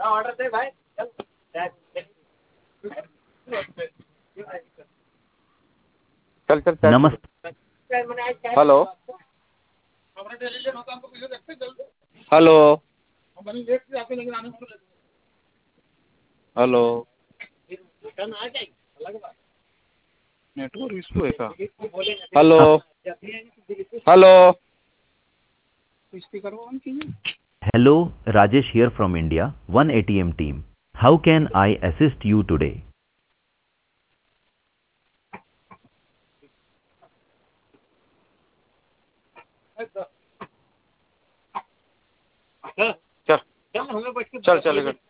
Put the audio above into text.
चल चल चल। नमस्ते। Hello hello hello, network issue है क्या? हेलो हेलो, स्पीकर ऑन कीजिए। Hello, Rajesh here from India, 1ATM team. How can I assist you today? चल चल चल